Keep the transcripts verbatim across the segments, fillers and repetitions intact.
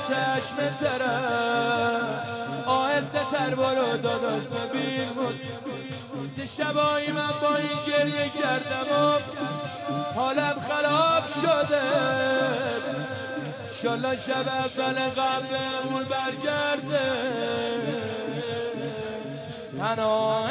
چشم ترم آهسته تر برو داداش ببین بود چه شبایی من با این گریه کردم و حالم خراب شده شالله شب اول قبلمون برگرده پناه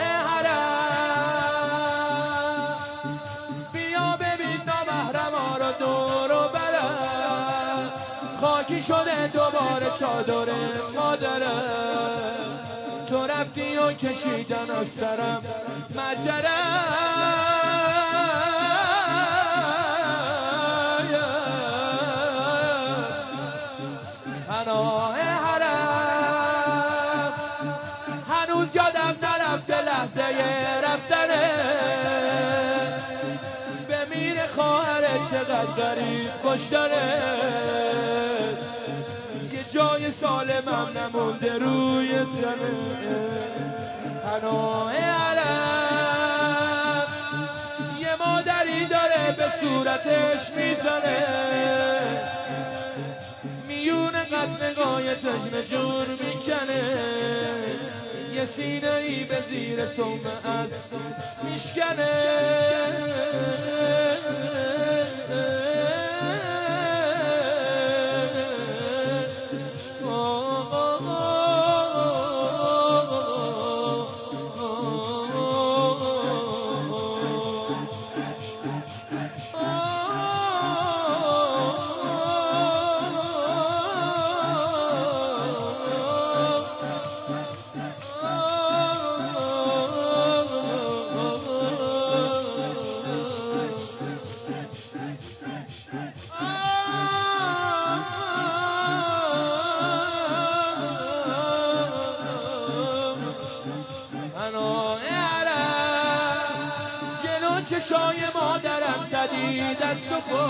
حرم بیا ببین نامحرم ها رو دور و برم خاکی شده دوباره چادر مادرم تو رفتی و کشیدن از سرم مجرم پناه حرم هنوز یادم نرفته لحظه رفتنه بمیره خواهره چقدر غریب کشتنه یه جای سالمم نمونده روی تنه پناه حرم یه مادری داره به صورتش میزنه میونه قطنگاه تجن جون میکنه یه سینه ای به زیر سومه از میشکنه چشای مادرم زدی دست و پا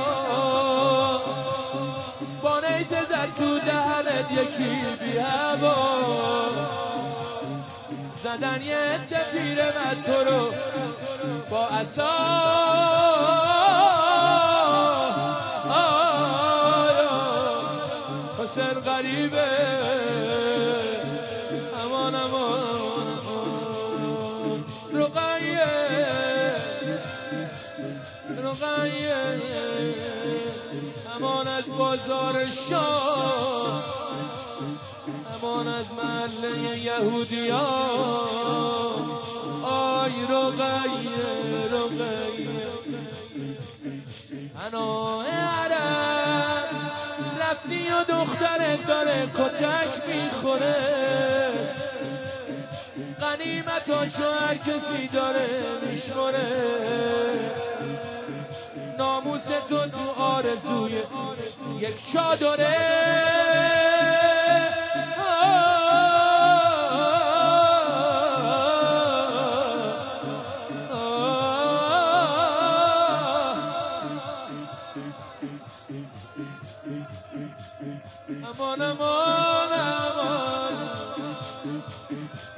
با نیزه زد تو دهنت یکی بی هوا زدن یه عده پیرمرد تو رو با عصا حسین غریبه امان امان رقیه رقیه امان از بازار شام امان از محله یهودی ها آی رقیه رقیه پناه حرم رفتی و دخترت داره کتک میخوره غنیمتاشو هر کسی داره میشمره ناموس تو تو آرزوی یک چادره امان امان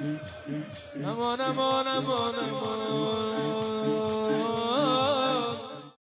امان امان امان امان امان